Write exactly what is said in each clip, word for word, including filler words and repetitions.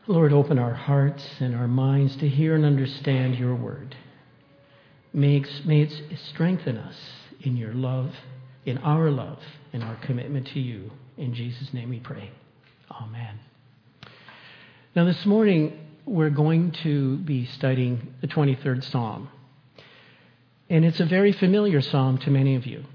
Lord, open our hearts and our minds to hear and understand your word. May it, may it strengthen us in your love, in our love, in our commitment to you. In Jesus' name we pray. Amen. Now this morning we're going to be studying the twenty-third Psalm. And it's a very familiar psalm to many of you.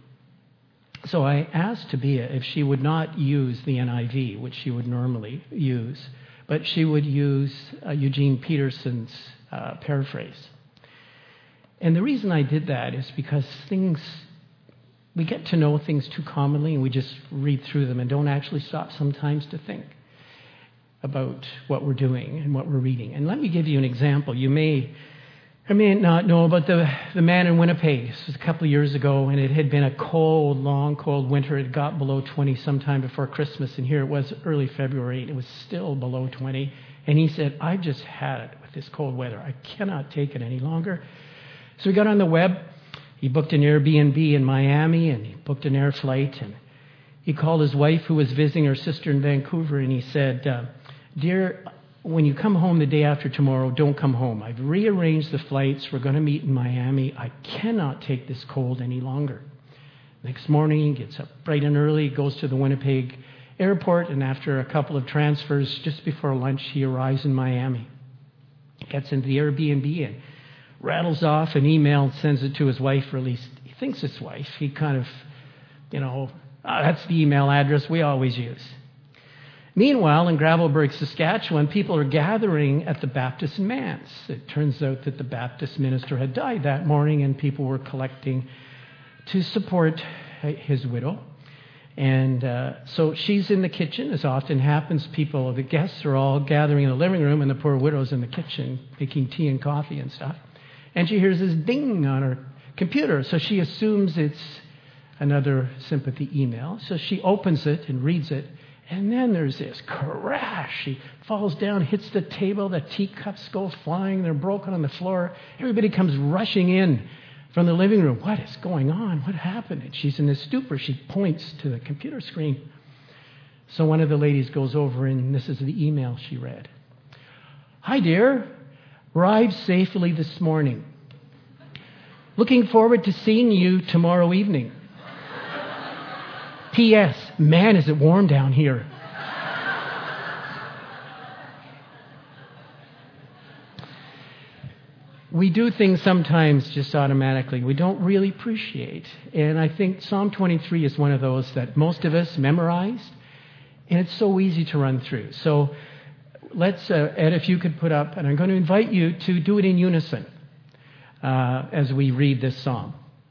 So I asked Tabia if she would not use the N I V, which she would normally use, but she would use uh, Eugene Peterson's uh, paraphrase. And the reason I did that is because things, we get to know things too commonly and we just read through them and don't actually stop sometimes to think about what we're doing and what we're reading. And let me give you an example. You may or may not know about the, the man in Winnipeg. This was a couple of years ago, and it had been a cold, long, cold winter. It got below twenty sometime before Christmas, and here it was early February, and it was still below twenty. And he said, I've just had it with this cold weather. I cannot take it any longer. So he got on the web. He booked an Airbnb in Miami, and he booked an air flight, and he called his wife, who was visiting her sister in Vancouver, and he said, uh, Dear, when you come home the day after tomorrow, don't come home. I've rearranged the flights. We're going to meet in Miami. I cannot take this cold any longer. Next morning, he gets up bright and early, goes to the Winnipeg airport, and after a couple of transfers, just before lunch, he arrives in Miami. Gets into the Airbnb and rattles off an email and sends it to his wife, or at least he thinks it's wife. He kind of, you know, oh, that's the email address we always use. Meanwhile, in Gravelbourg, Saskatchewan, people are gathering at the Baptist manse. It turns out that the Baptist minister had died that morning, and people were collecting to support his widow. And uh, so she's in the kitchen, as often happens. People, the guests are all gathering in the living room, and the poor widow's in the kitchen making tea and coffee and stuff. And she hears this ding on her computer, so she assumes it's another sympathy email. So she opens it and reads it. And then there's this crash. She falls down, hits the table. The teacups go flying. They're broken on the floor. Everybody comes rushing in from the living room. What is going on? What happened? And she's in this stupor. She points to the computer screen. So one of the ladies goes over, and this is the email she read. Hi, dear. Arrived safely this morning. Looking forward to seeing you tomorrow evening. P S. Man, is it warm down here. We do things sometimes just automatically. We don't really appreciate. And I think Psalm twenty-three is one of those that most of us memorized. And it's so easy to run through. So let's, uh, Ed, if you could put up, and I'm going to invite you to do it in unison uh, as we read this psalm.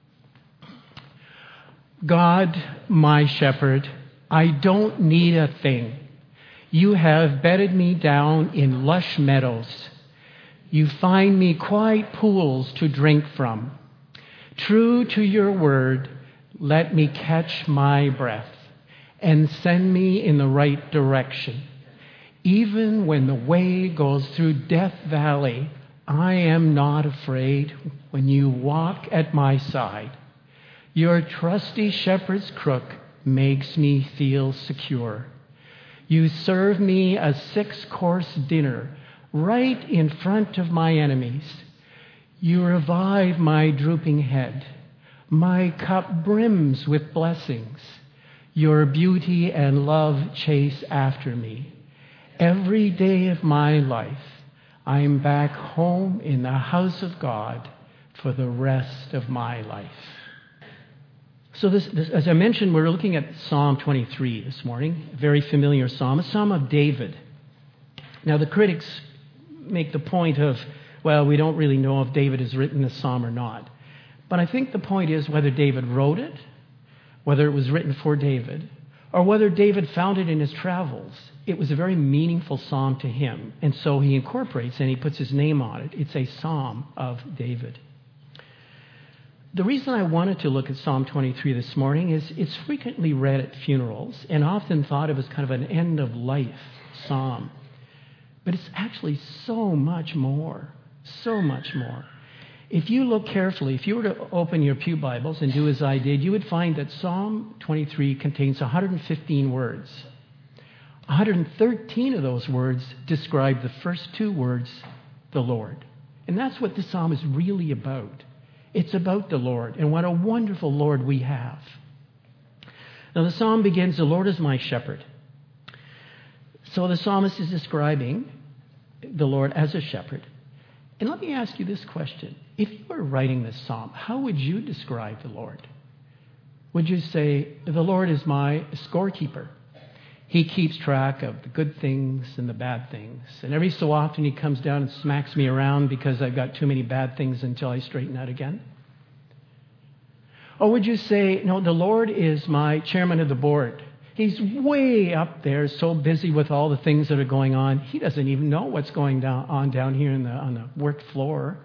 God, my shepherd, I don't need a thing. You have bedded me down in lush meadows. You find me quiet pools to drink from. True to your word, let me catch my breath and send me in the right direction. Even when the way goes through Death Valley, I am not afraid when you walk at my side. Your trusty shepherd's crook makes me feel secure. You serve me a six-course dinner right in front of my enemies. You revive my drooping head. My cup brims with blessings. Your beauty and love chase after me. Every day of my life, I'm back home in the house of God for the rest of my life. So this, this, as I mentioned, we're looking at Psalm twenty-three this morning, a very familiar psalm, a psalm of David. Now, the critics make the point of, well, we don't really know if David has written this psalm or not. But I think the point is whether David wrote it, whether it was written for David, or whether David found it in his travels. It was a very meaningful psalm to him, and so he incorporates and he puts his name on it. It's a psalm of David. The reason I wanted to look at Psalm twenty-three this morning is it's frequently read at funerals and often thought of as kind of an end-of-life psalm. But it's actually so much more, so much more. If you look carefully, if you were to open your pew Bibles and do as I did, you would find that Psalm twenty-three contains one hundred fifteen words. one hundred thirteen of those words describe the first two words, the Lord. And that's what the psalm is really about. It's about the Lord, and what a wonderful Lord we have. Now the psalm begins, the Lord is my shepherd. So the psalmist is describing the Lord as a shepherd. And let me ask you this question. If you were writing this psalm, how would you describe the Lord? Would you say, the Lord is my scorekeeper? He keeps track of the good things and the bad things. And every so often he comes down and smacks me around because I've got too many bad things until I straighten out again. Or would you say, no, the Lord is my chairman of the board. He's way up there, so busy with all the things that are going on. He doesn't even know what's going down, on down here in the, on the work floor.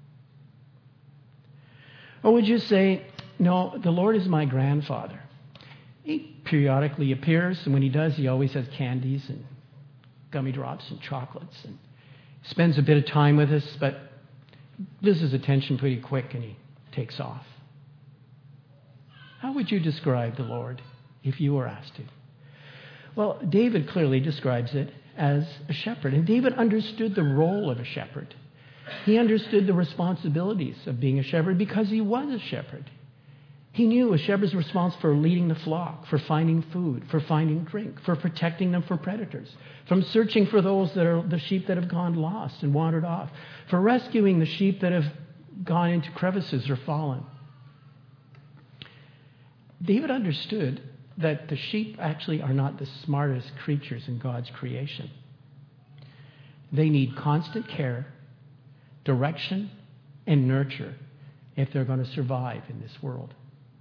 Or would you say, no, the Lord is my grandfather. He periodically appears, and when he does, he always has candies and gummy drops and chocolates, and spends a bit of time with us, but loses attention pretty quick, and he takes off. How would you describe the Lord if you were asked to? Well, David clearly describes it as a shepherd, and David understood the role of a shepherd. He understood the responsibilities of being a shepherd because he was a shepherd. He knew a shepherd's responsible for leading the flock, for finding food, for finding drink, for protecting them from predators, from searching for those that are the sheep that have gone lost and wandered off, for rescuing the sheep that have gone into crevices or fallen. David understood that the sheep actually are not the smartest creatures in God's creation. They need constant care, direction, and nurture if they're going to survive in this world.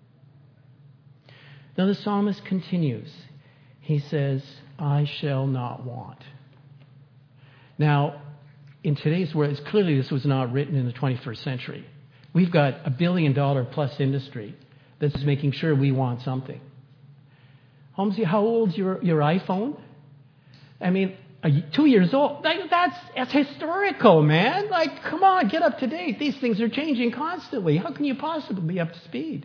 Now the psalmist continues. He says, I shall not want. Now, in today's world, it's clearly this was not written in the twenty-first century. We've got a billion dollar plus industry that's making sure we want something. Holmesy, how old's your, your iPhone? I mean, two years old. Like, that's, that's historical, man. Like, come on, get up to date. These things are changing constantly. How can you possibly be up to speed?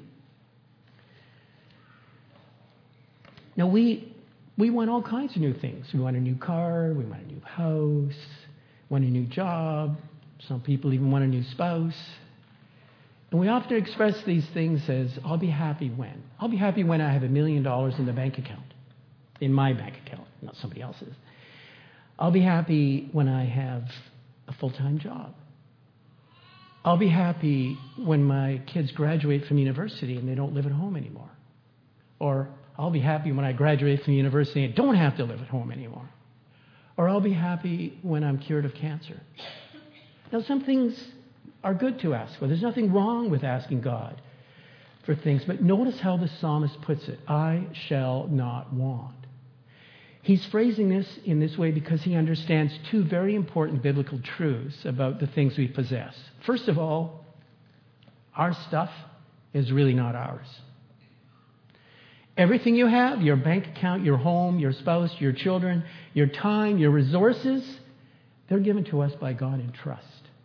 Now, we we want all kinds of new things. We want a new car. We want a new house. Want a new job. Some people even want a new spouse. And we often express these things as, I'll be happy when. I'll be happy when I have a million dollars in the bank account. In my bank account, not somebody else's. I'll be happy when I have a full-time job. I'll be happy when my kids graduate from university and they don't live at home anymore. Or I'll be happy when I graduate from university and don't have to live at home anymore. Or I'll be happy when I'm cured of cancer. Now, some things are good to ask for. There's nothing wrong with asking God for things. But notice how the psalmist puts it. I shall not want. He's phrasing this in this way because he understands two very important biblical truths about the things we possess. First of all, our stuff is really not ours. Everything you have, your bank account, your home, your spouse, your children, your time, your resources, they're given to us by God in trust.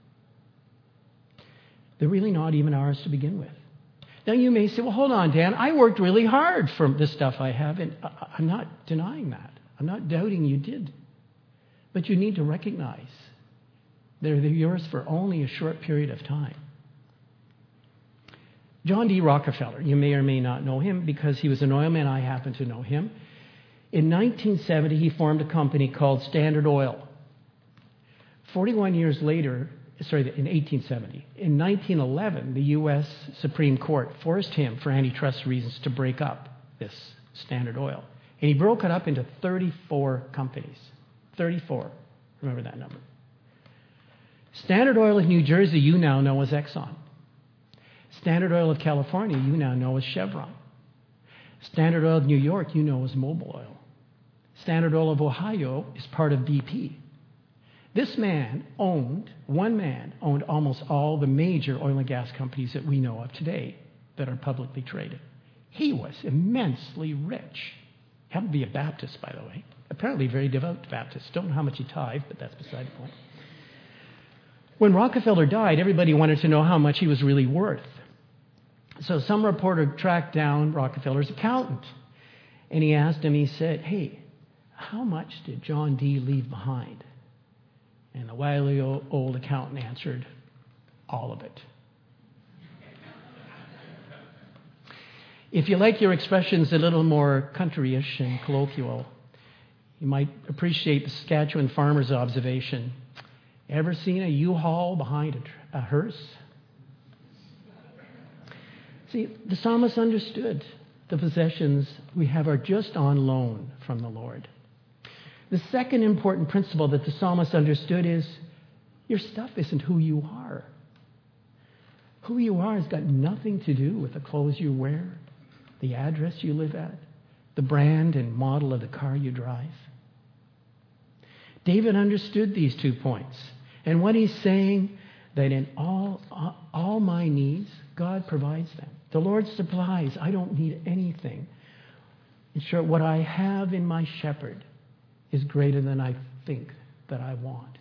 They're really not even ours to begin with. Now you may say, well, hold on, Dan, I worked really hard for the stuff I have, and I'm not denying that. I'm not doubting you did. But you need to recognize they're yours for only a short period of time. John D. Rockefeller, you may or may not know him because he was an oil man. I happen to know him. In nineteen seventy, he formed a company called Standard Oil. forty-one years later, sorry, in eighteen seventy, in nineteen eleven, the U S Supreme Court forced him, for antitrust reasons, to break up this Standard Oil. And he broke it up into thirty-four companies. thirty-four. Remember that number. Standard Oil of New Jersey, you now know as Exxon. Standard Oil of California, you now know as Chevron. Standard Oil of New York, you know as Mobil Oil. Standard Oil of Ohio is part of B P. This man owned, one man owned almost all the major oil and gas companies that we know of today that are publicly traded. He was immensely rich. Happened to be a Baptist, by the way. Apparently a very devout Baptist. Don't know how much he tithed, but that's beside the point. When Rockefeller died, everybody wanted to know how much he was really worth. So some reporter tracked down Rockefeller's accountant. And he asked him, he said, hey, how much did John D. leave behind? And the wily old accountant answered, all of it. If you like your expressions a little more countryish and colloquial, you might appreciate the Saskatchewan farmer's observation. Ever seen a U-Haul behind a, tr- a hearse? See, the psalmist understood the possessions we have are just on loan from the Lord. The second important principle that the psalmist understood is your stuff isn't who you are. Who you are has got nothing to do with the clothes you wear, the address you live at, the brand and model of the car you drive. David understood these two points. And what he's saying, that in all, all my needs, God provides them. The Lord supplies. I don't need anything. In short, what I have in my shepherd is greater than I think that I want.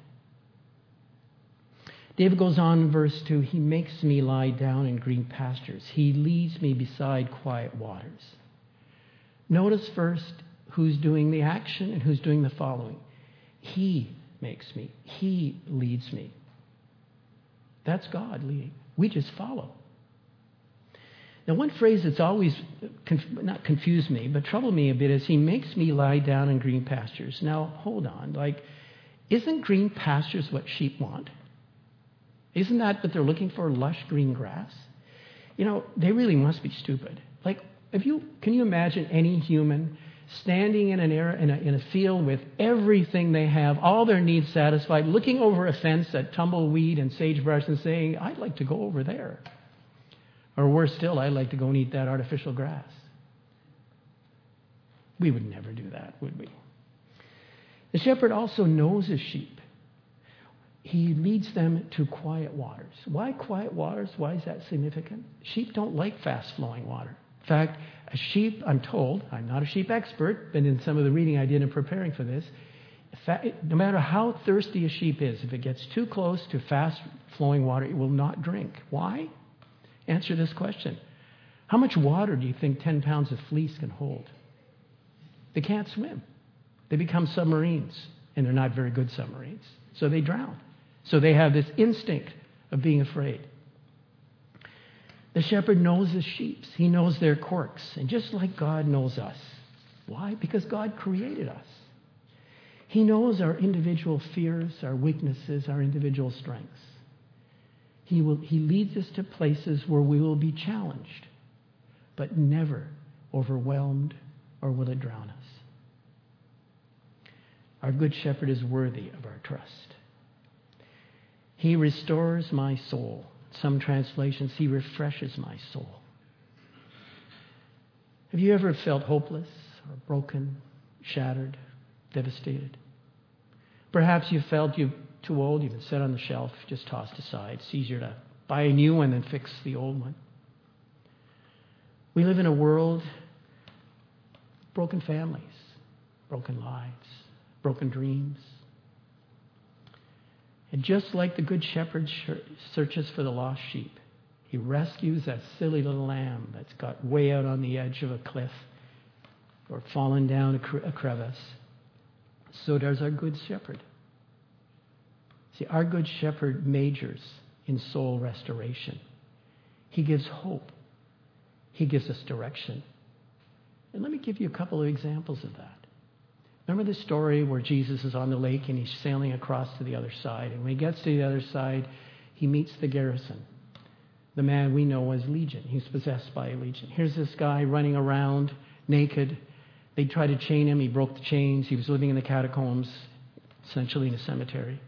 David goes on in verse two, he makes me lie down in green pastures. He leads me beside quiet waters. Notice first who's doing the action and who's doing the following. He makes me. He leads me. That's God leading. We just follow. Now, one phrase that's always, conf- not confused me, but troubled me a bit is he makes me lie down in green pastures. Now, hold on. Like, isn't green pastures what sheep want? Isn't that what they're looking for, lush green grass? You know, they really must be stupid. Like, if you can you imagine any human standing in an air, in, a, in a field with everything they have, all their needs satisfied, looking over a fence at tumbleweed and sagebrush and saying, I'd like to go over there. Or worse still, I'd like to go and eat that artificial grass. We would never do that, would we? The shepherd also knows his sheep. He leads them to quiet waters. Why quiet waters? Why is that significant? Sheep don't like fast-flowing water. In fact, a sheep, I'm told, I'm not a sheep expert, but in some of the reading I did in preparing for this, no matter how thirsty a sheep is, if it gets too close to fast-flowing water, it will not drink. Why? Answer this question. How much water do you think ten pounds of fleece can hold? They can't swim. They become submarines, and they're not very good submarines. So they drown. So they have this instinct of being afraid. The shepherd knows his sheep. He knows their quirks. And just like God knows us. Why? Because God created us. He knows our individual fears, our weaknesses, our individual strengths. He will, he leads us to places where we will be challenged, but never overwhelmed, or will it drown us. Our good shepherd is worthy of our trust. He restores my soul. Some translations, he refreshes my soul. Have you ever felt hopeless or broken, shattered, devastated? Perhaps you felt you're too old, you've been set on the shelf, just tossed aside. It's easier to buy a new one than fix the old one. We live in a world of broken families, broken lives, broken dreams. And just like the good shepherd searches for the lost sheep, he rescues that silly little lamb that's got way out on the edge of a cliff or fallen down a, cre- a crevice. So does our good shepherd. See, our good shepherd majors in soul restoration. He gives hope. He gives us direction. And let me give you a couple of examples of that. Remember the story where Jesus is on the lake and he's sailing across to the other side. And when he gets to the other side, he meets the garrison, the man we know as Legion. He's possessed by a legion. Here's this guy running around naked. They tried to chain him. He broke the chains. He was living in the catacombs, essentially in a cemetery.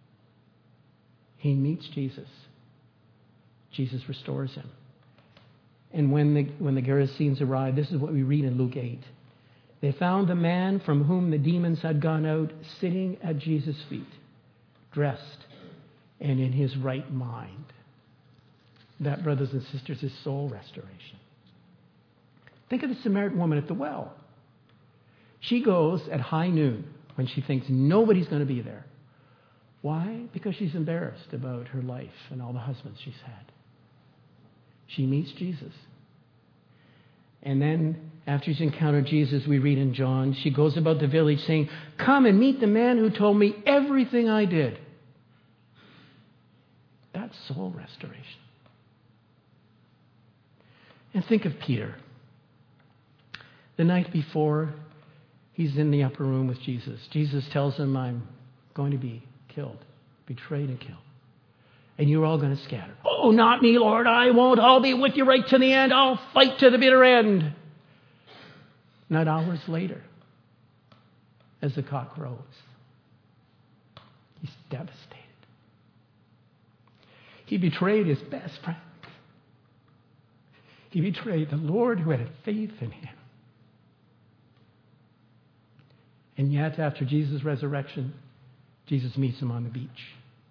He meets Jesus. Jesus restores him. And when the, when the Gerasenes arrived, this is what we read in Luke eight. They found the man from whom the demons had gone out sitting at Jesus' feet, dressed and in his right mind. That, brothers and sisters, is soul restoration. Think of the Samaritan woman at the well. She goes at high noon when she thinks nobody's going to be there. Why? Because she's embarrassed about her life and all the husbands she's had. She meets Jesus. And then after she's encountered Jesus, we read in John, she goes about the village saying, "Come and meet the man who told me everything I did." That's soul restoration. And think of Peter. The night before, he's in the upper room with Jesus. Jesus tells him, "I'm going to be killed, betrayed and killed. And you're all going to scatter." "Oh, not me, Lord. I won't. I'll be with you right to the end. I'll fight to the bitter end." Not hours later, as the cock crows, he's devastated. He betrayed his best friend. He betrayed the Lord who had faith in him. And yet, after Jesus' resurrection, Jesus meets him on the beach.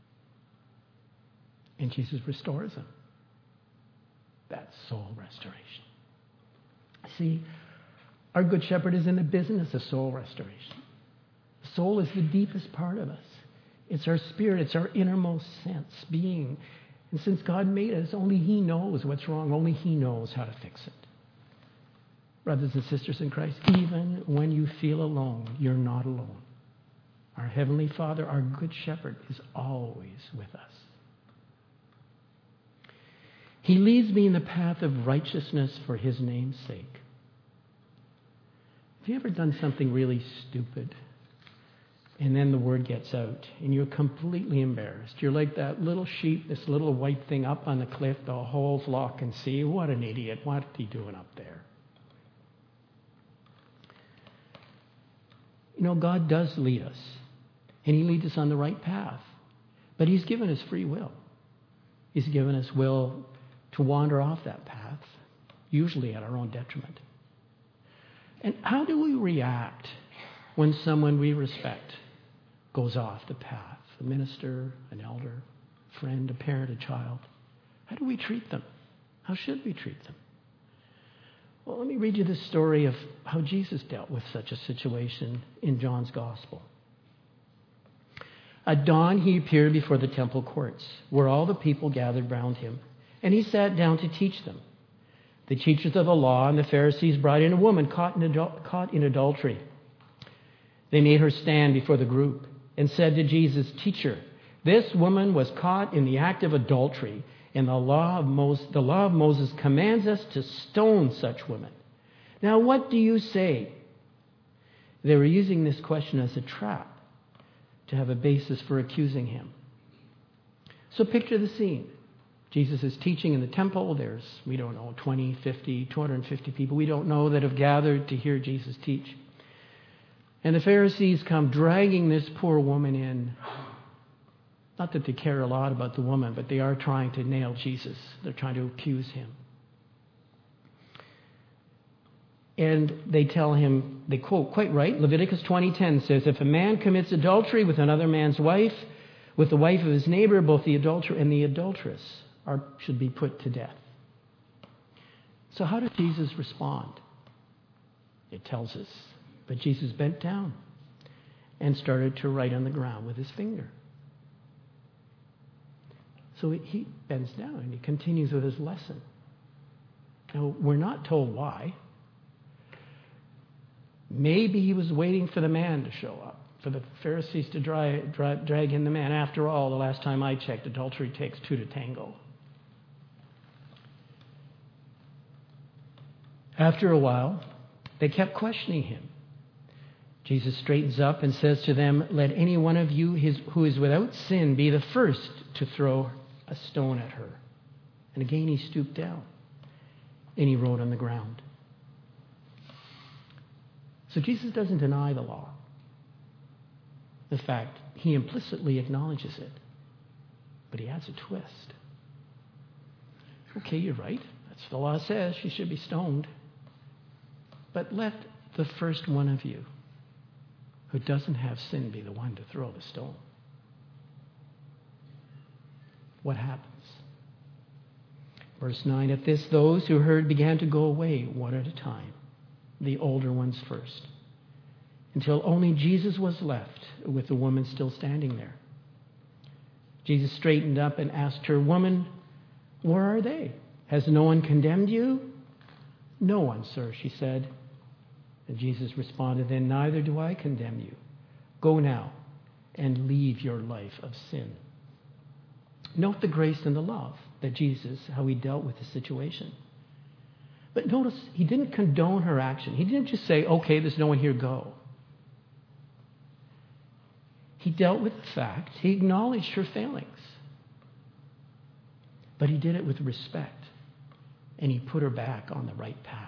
And Jesus restores him. That's soul restoration. See, our Good Shepherd is in the business of soul restoration. The soul is the deepest part of us. It's our spirit. It's our innermost sense, being. And since God made us, only He knows what's wrong. Only He knows how to fix it. Brothers and sisters in Christ, even when you feel alone, you're not alone. Our Heavenly Father, our Good Shepherd, is always with us. He leads me in the path of righteousness for His name's sake. Have you ever done something really stupid and then the word gets out and you're completely embarrassed? You're like that little sheep, this little white thing up on the cliff, the whole flock can see. What an idiot. What's he doing up there? You know, God does lead us, and He leads us on the right path. But He's given us free will. He's given us will to wander off that path, usually at our own detriment. And how do we react when someone we respect goes off the path? A minister, an elder, a friend, a parent, a child. How do we treat them? How should we treat them? Well, let me read you the story of how Jesus dealt with such a situation in John's Gospel. At dawn, He appeared before the temple courts, where all the people gathered round Him, and He sat down to teach them. The teachers of the law and the Pharisees brought in a woman caught in, adul- caught in adultery. They made her stand before the group and said to Jesus, "Teacher, this woman was caught in the act of adultery, and the law of Moses, the law of Moses commands us to stone such women. Now, what do you say?" They were using this question as a trap to have a basis for accusing Him. So picture the scene. Jesus is teaching in the temple. There's, we don't know, twenty, fifty, two hundred fifty people we don't know that have gathered to hear Jesus teach. And the Pharisees come dragging this poor woman in. Not that they care a lot about the woman, but they are trying to nail Jesus. They're trying to accuse Him. And they tell Him, they quote quite right, Leviticus twenty ten says, "If a man commits adultery with another man's wife, with the wife of his neighbor, both the adulterer and the adulteress are, should be put to death." So how did Jesus respond? It tells us. But Jesus bent down and started to write on the ground with His finger. So He bends down and He continues with His lesson. Now, we're not told why. Maybe He was waiting for the man to show up, for the Pharisees to dry, dry, drag in the man. After all, the last time I checked, adultery takes two to tango. After a while, they kept questioning Him. Jesus straightens up and says to them, "Let any one of you his, who is without sin be the first to throw a stone at her." And again He stooped down and He wrote on the ground. So Jesus doesn't deny the law. In fact, He implicitly acknowledges it. But He adds a twist. Okay, you're right. That's what the law says. She should be stoned. But let the first one of you who doesn't have sin be the one to throw the stone. What happens? Verse nine, "At this, those who heard began to go away one at a time, the older ones first, until only Jesus was left with the woman still standing there. Jesus straightened up and asked her, 'Woman, where are they? Has no one condemned you?' 'No one, sir,' she said. And Jesus responded, then neither do I condemn you. Go now and leave your life of sin. Note the grace and the love that Jesus, how he dealt with the situation. But notice, he didn't condone her action. He didn't just say, okay, there's no one here, go. He dealt with the fact. He acknowledged her failings. But he did it with respect. And he put her back on the right path.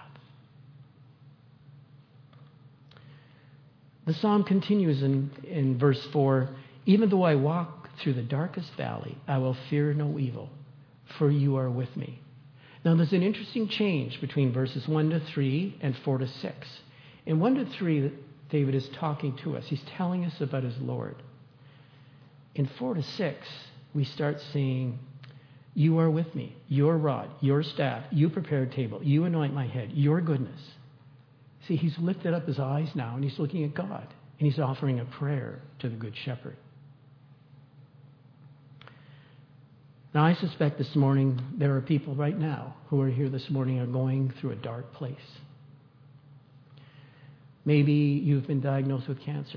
The psalm continues in, in verse four, even though I walk through the darkest valley, I will fear no evil, for you are with me. Now there's an interesting change between verses one to three and four to six. In one to three, David is talking to us. He's telling us about his Lord. In four to six, we start seeing, you are with me, your rod, your staff, you prepare a table, you anoint my head, your goodness. See, he's lifted up his eyes now and he's looking at God and he's offering a prayer to the Good Shepherd. Now, I suspect this morning there are people right now who are here this morning are going through a dark place. Maybe you've been diagnosed with cancer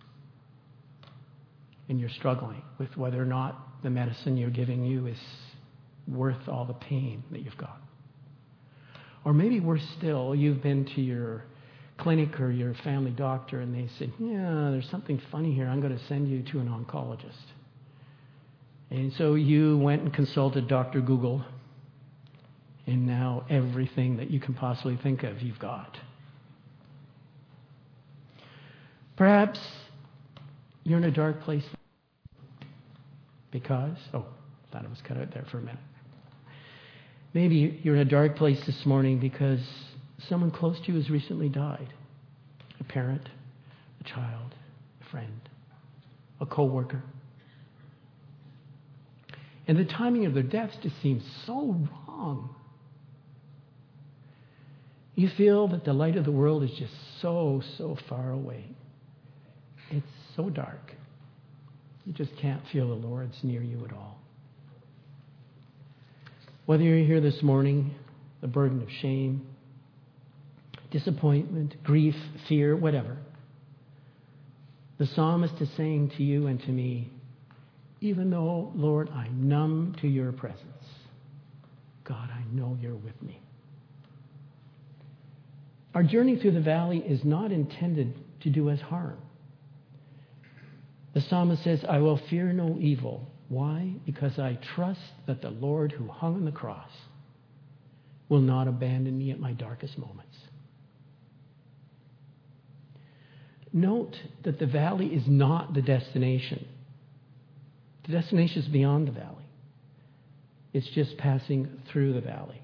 and you're struggling with whether or not the medicine you're giving you is worth all the pain that you've got. Or maybe worse still, you've been to your clinic or your family doctor and they said, yeah, there's something funny here. I'm going to send you to an oncologist. And so you went and consulted Doctor Google, and now everything that you can possibly think of, you've got. Perhaps you're in a dark place because, oh, thought it was cut out there for a minute. Maybe you're in a dark place this morning because someone close to you has recently died. A parent, a child, a friend, a co-worker. And the timing of their deaths just seems so wrong. You feel that the light of the world is just so, so far away. It's so dark. You just can't feel the Lord's near you at all. Whether you're here this morning, the burden of shame, disappointment, grief, fear, whatever, the psalmist is saying to you and to me, even though, Lord, I'm numb to your presence, God, I know you're with me. Our journey through the valley is not intended to do us harm. The psalmist says, I will fear no evil. Why? Because I trust that the Lord who hung on the cross will not abandon me at my darkest moments. Note that the valley is not the destination. The destination is beyond the valley. It's just passing through the valley.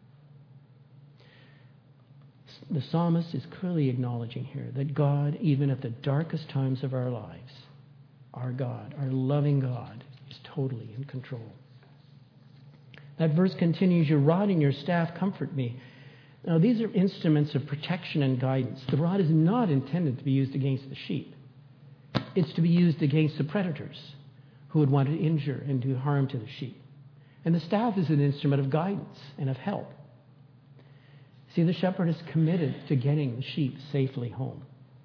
The psalmist is clearly acknowledging here that God, even at the darkest times of our lives, our God, our loving God, is totally in control. That verse continues, your rod and your staff comfort me. Now, these are instruments of protection and guidance. The rod is not intended to be used against the sheep. It's to be used against the predators who would want to injure and do harm to the sheep. And the staff is an instrument of guidance and of help. See, the shepherd is committed to getting the sheep safely home.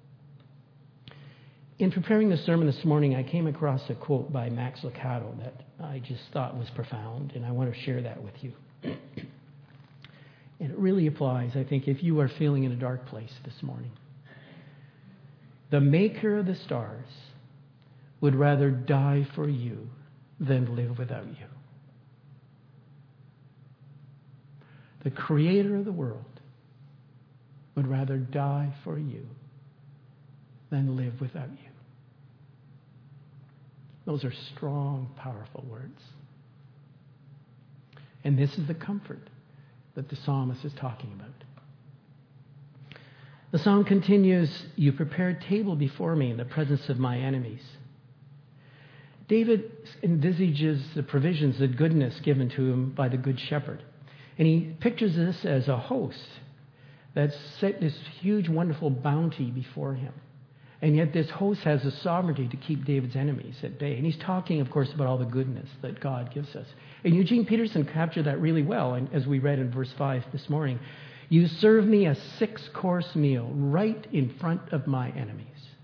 In preparing the sermon this morning, I came across a quote by Max Lucado that I just thought was profound, and I want to share that with you. And it really applies, I think, if you are feeling in a dark place this morning. The maker of the stars would rather die for you than live without you. The creator of the world would rather die for you than live without you. Those are strong, powerful words. And this is the comfort that the psalmist is talking about. The psalm continues, you prepare a table before me in the presence of my enemies. David envisages the provisions, the goodness given to him by the Good Shepherd. And he pictures this as a host that's set this huge, wonderful bounty before him. And yet this host has the sovereignty to keep David's enemies at bay. And he's talking, of course, about all the goodness that God gives us. And Eugene Peterson captured that really well, and as we read in verse five this morning. You serve me a six-course meal right in front of my enemies.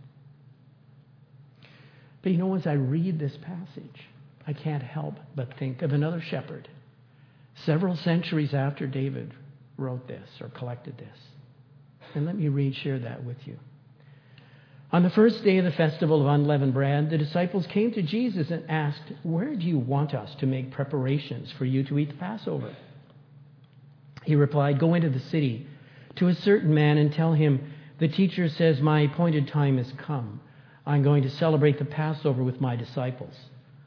But you know, as I read this passage, I can't help but think of another shepherd several centuries after David wrote this or collected this. And let me read, share that with you. On the first day of the festival of unleavened bread, the disciples came to Jesus and asked, "Where do you want us to make preparations for you to eat the Passover?" He replied, "Go into the city to a certain man and tell him, 'The teacher says, my appointed time has come. I'm going to celebrate the Passover with my disciples.'"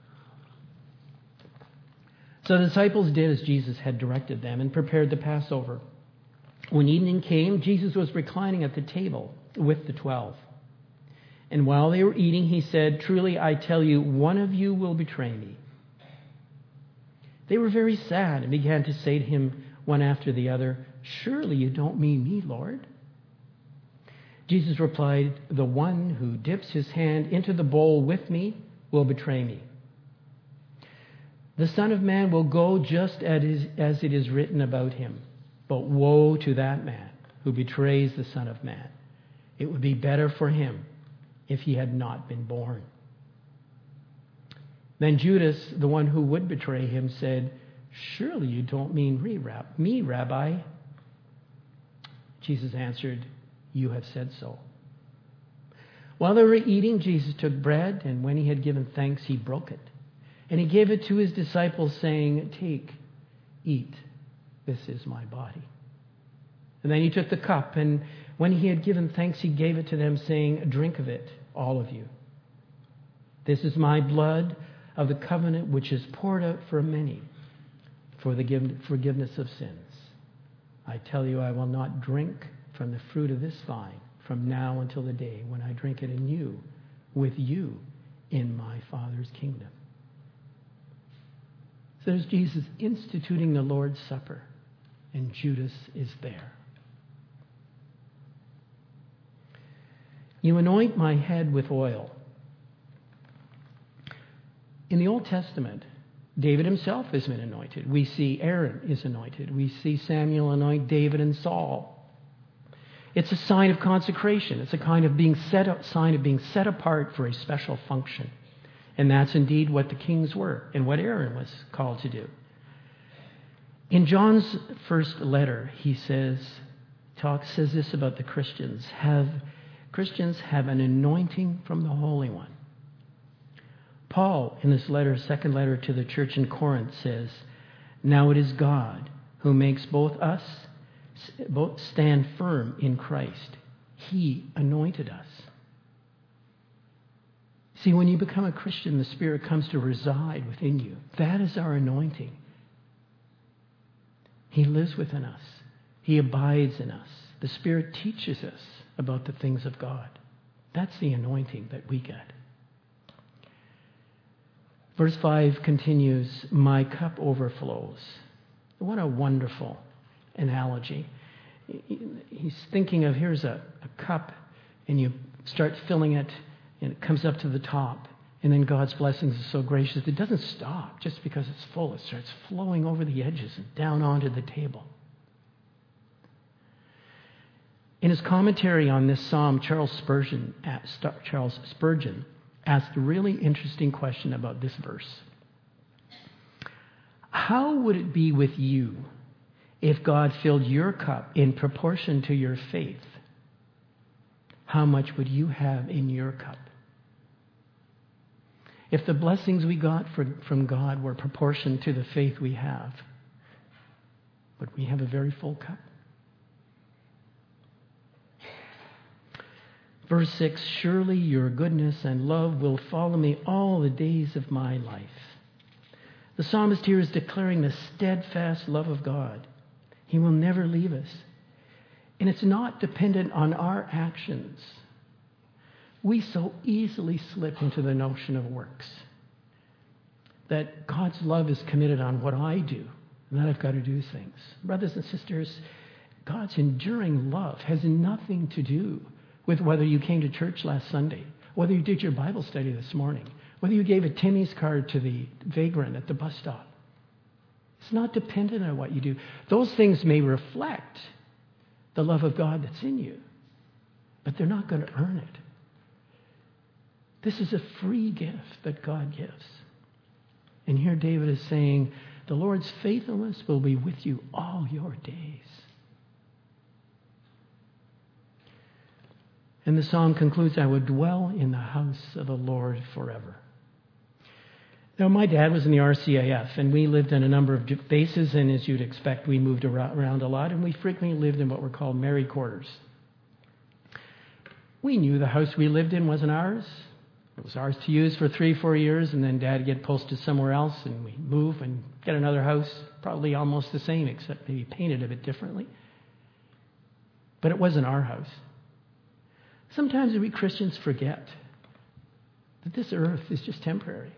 So the disciples did as Jesus had directed them and prepared the Passover. When evening came, Jesus was reclining at the table with the twelve. And while they were eating, he said, "Truly, I tell you, one of you will betray me." They were very sad and began to say to him one after the other, "Surely you don't mean me, Lord?" Jesus replied, "The one who dips his hand into the bowl with me will betray me. The Son of Man will go just as it is written about him. But woe to that man who betrays the Son of Man. It would be better for him if he had not been born." Then Judas, the one who would betray him, said, "Surely you don't mean me, Rabbi?" Jesus answered, "You have said so." While they were eating, Jesus took bread, and when he had given thanks, he broke it. And he gave it to his disciples, saying, "Take, eat, this is my body." And then he took the cup, and when he had given thanks, he gave it to them, saying, "Drink of it, all of you. This is my blood of the covenant, which is poured out for many for the forgiveness of sins. I tell you, I will not drink from the fruit of this vine from now until the day when I drink it anew with you in my Father's kingdom." So there's Jesus instituting the Lord's Supper, and Judas is there. "You anoint my head with oil." In the Old Testament, David himself has been anointed. We see Aaron is anointed. We see Samuel anoint David and Saul. It's a sign of consecration. It's a kind of being set up, sign of being set apart for a special function. And that's indeed what the kings were and what Aaron was called to do. In John's first letter, he says, talks, says this about the Christians. Have Christians have an anointing from the Holy One. Paul, in this letter, second letter to the church in Corinth, says, "Now it is God who makes both us both stand firm in Christ. He anointed us." See, when you become a Christian, the Spirit comes to reside within you. That is our anointing. He lives within us. He abides in us. The Spirit teaches us about the things of God. That's the anointing that we get. Verse five continues, "My cup overflows." What a wonderful analogy. He's thinking of, here's a, a cup, and you start filling it, and it comes up to the top. And then God's blessings are so gracious, it doesn't stop just because it's full. It starts flowing over the edges and down onto the table. In his commentary on this psalm, Charles Spurgeon, Charles Spurgeon asked a really interesting question about this verse. How would it be with you if God filled your cup in proportion to your faith? How much would you have in your cup? If the blessings we got from God were proportioned to the faith we have, would we have a very full cup? Verse six, "Surely your goodness and love will follow me all the days of my life." The psalmist here is declaring the steadfast love of God. He will never leave us. And it's not dependent on our actions. We so easily slip into the notion of works. That God's love is committed on what I do, and that I've got to do things. Brothers and sisters, God's enduring love has nothing to do with whether you came to church last Sunday, whether you did your Bible study this morning, whether you gave a Timmy's card to the vagrant at the bus stop. It's not dependent on what you do. Those things may reflect the love of God that's in you. But they're not going to earn it. This is a free gift that God gives. And here David is saying, the Lord's faithfulness will be with you all your days. And the psalm concludes, I would dwell in the house of the Lord forever. Now, my dad was in the R C A F, and we lived in a number of bases, and as you'd expect, we moved around a lot, and we frequently lived in what were called married quarters. We knew the house we lived in wasn't ours. It was ours to use for three, four years, and then Dad would get posted somewhere else, and we'd move and get another house, probably almost the same, except maybe painted a bit differently. But it wasn't our house. Sometimes we Christians forget that this earth is just temporary.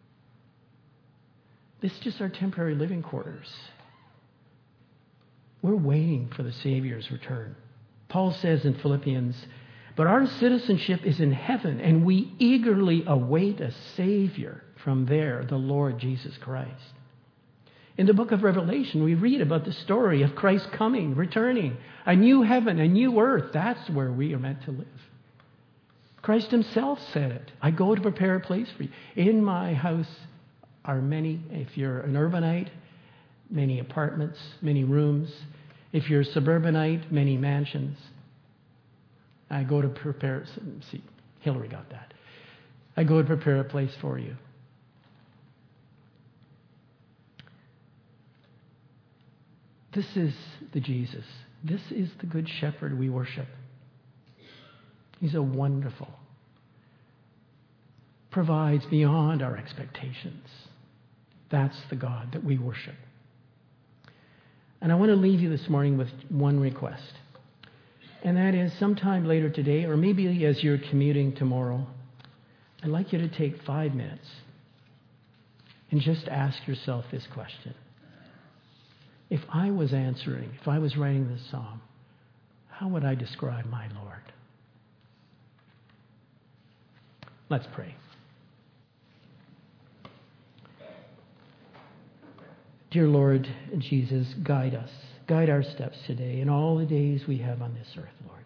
This is just our temporary living quarters. We're waiting for the Savior's return. Paul says in Philippians, but our citizenship is in heaven, and we eagerly await a Savior from there, the Lord Jesus Christ. In the book of Revelation, we read about the story of Christ coming, returning, a new heaven, a new earth. That's where we are meant to live. Christ himself said it. I go to prepare a place for you. In my house are many, if you're an urbanite, many apartments, many rooms. If you're a suburbanite, many mansions. I go to prepare, see, Hillary got that. I go to prepare a place for you. This is the Jesus. This is the Good Shepherd we worship. He's a wonderful, provides beyond our expectations. That's the God that we worship. And I want to leave you this morning with one request. And that is sometime later today, or maybe as you're commuting tomorrow, I'd like you to take five minutes and just ask yourself this question. If I was answering, if I was writing this psalm, how would I describe my Lord? Let's pray. Dear Lord Jesus, guide us. Guide our steps today in all the days we have on this earth, Lord.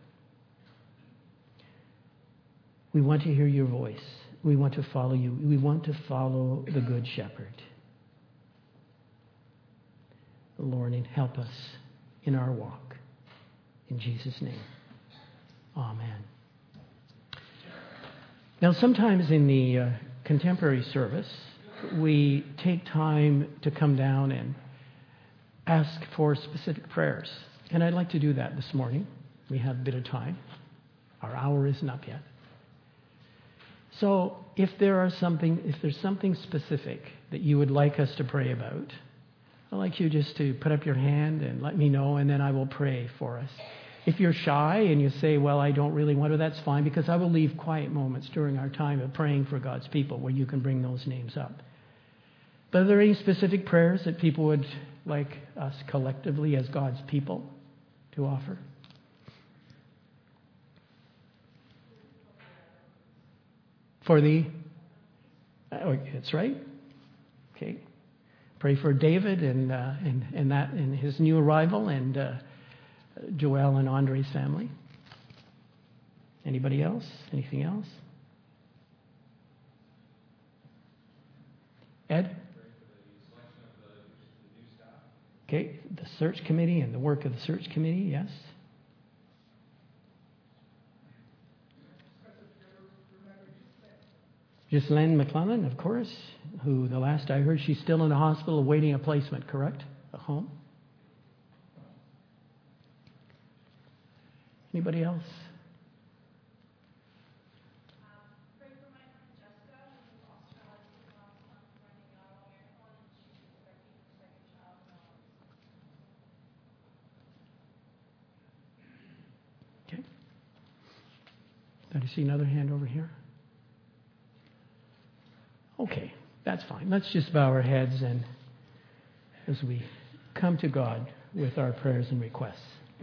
We want to hear your voice. We want to follow you. We want to follow the Good Shepherd. Lord, and help us in our walk. In Jesus' name, amen. Now, sometimes in the uh, contemporary service, we take time to come down and ask for specific prayers. And I'd like to do that this morning. We have a bit of time. Our hour isn't up yet. So if there are something, if there's something specific that you would like us to pray about, I'd like you just to put up your hand and let me know, and then I will pray for us. If you're shy and you say, well, I don't really want to, that's fine, because I will leave quiet moments during our time of praying for God's people where you can bring those names up. But are there any specific prayers that people would like us collectively as God's people to offer? For the, oh, that's right. Okay. Pray for David and uh, and and that and his new arrival, and uh, Joelle and Andre's family. Anybody else? Anything else? Ed? Okay, the search committee and the work of the search committee, yes. Ghislaine McClellan, of course, who the last I heard, she's still in the hospital awaiting a placement, correct? At home. Anybody else? Okay. Did I see another hand over here? Okay, that's fine. Let's just bow our heads and as we come to God with our prayers and requests.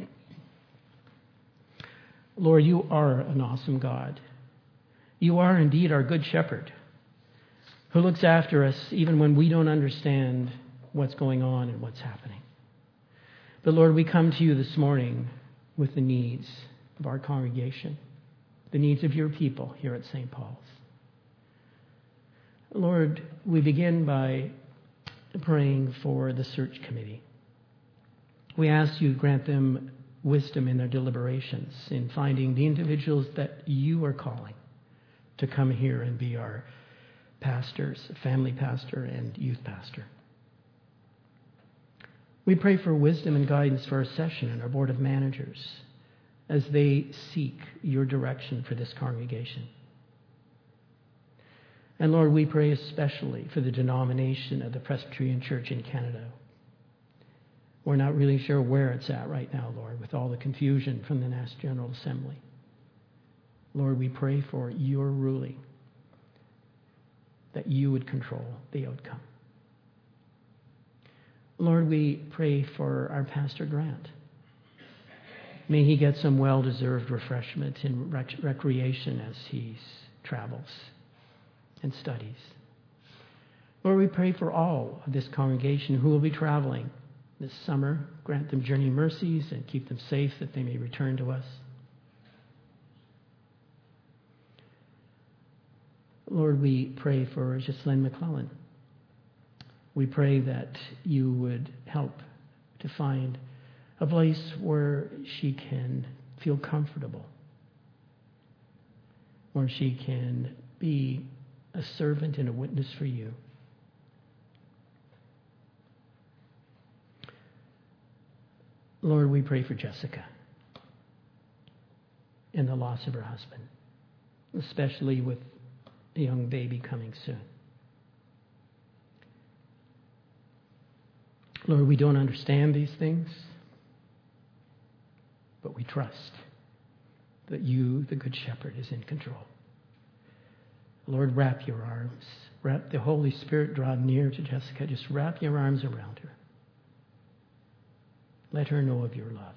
Lord, you are an awesome God. You are indeed our good shepherd who looks after us even when we don't understand what's going on and what's happening. But Lord, we come to you this morning with the needs of our congregation, the needs of your people here at Saint Paul's. Lord, we begin by praying for the search committee. We ask you to grant them wisdom in their deliberations, in finding the individuals that you are calling to come here and be our pastors, family pastor and youth pastor. We pray for wisdom and guidance for our session and our board of managers as they seek your direction for this congregation. And Lord, we pray especially for the denomination of the Presbyterian Church in Canada. We're not really sure where it's at right now, Lord, with all the confusion from the Mass General Assembly. Lord, we pray for your ruling, that you would control the outcome. Lord, we pray for our Pastor Grant. May he get some well-deserved refreshment and rec- recreation as he travels and studies. Lord, we pray for all of this congregation who will be traveling this summer. Grant them journey mercies and keep them safe that they may return to us. Lord, we pray for Ghislaine McClellan. We pray that you would help to find a place where she can feel comfortable, where she can be a servant and a witness for you. Lord, we pray for Jessica and the loss of her husband, especially with a young baby coming soon. Lord, we don't understand these things, but we trust that you, the Good Shepherd, is in control. Lord, wrap your arms. Wrap the Holy Spirit, draw near to Jessica. Just wrap your arms around her. Let her know of your love.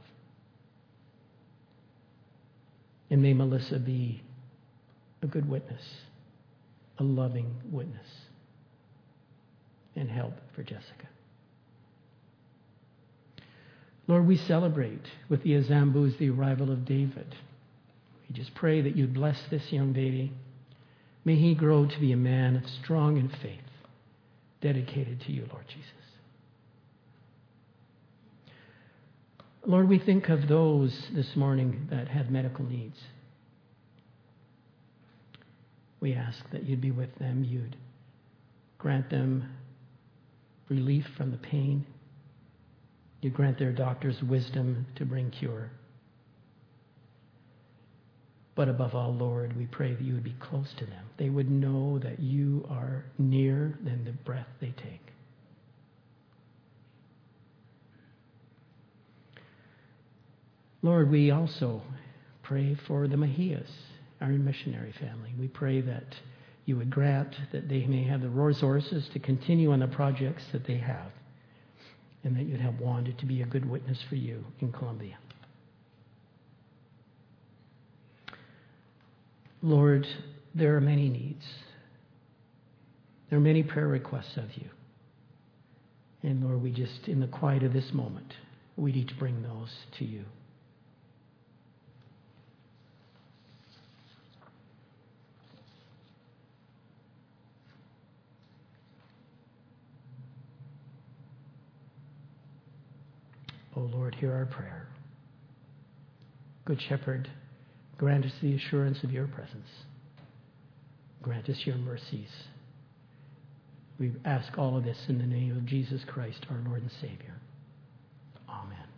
And may Melissa be a good witness, a loving witness, and help for Jessica. Lord, we celebrate with the Azambus the arrival of David. We just pray that you'd bless this young baby. May he grow to be a man strong in faith, dedicated to you, Lord Jesus. Lord, we think of those this morning that have medical needs. We ask that you'd be with them. You'd grant them relief from the pain. You grant their doctors wisdom to bring cure. But above all, Lord, we pray that you would be close to them. They would know that you are nearer than the breath they take. Lord, we also pray for the Mejias, our missionary family. We pray that you would grant that they may have the resources to continue on the projects that they have, and that you'd help Wanda to be a good witness for you in Colombia. Lord, there are many needs. There are many prayer requests of you. And Lord, we just, in the quiet of this moment, we need to bring those to you. Oh Lord, hear our prayer. Good Shepherd, grant us the assurance of your presence. Grant us your mercies. We ask all of this in the name of Jesus Christ, our Lord and Savior. Amen.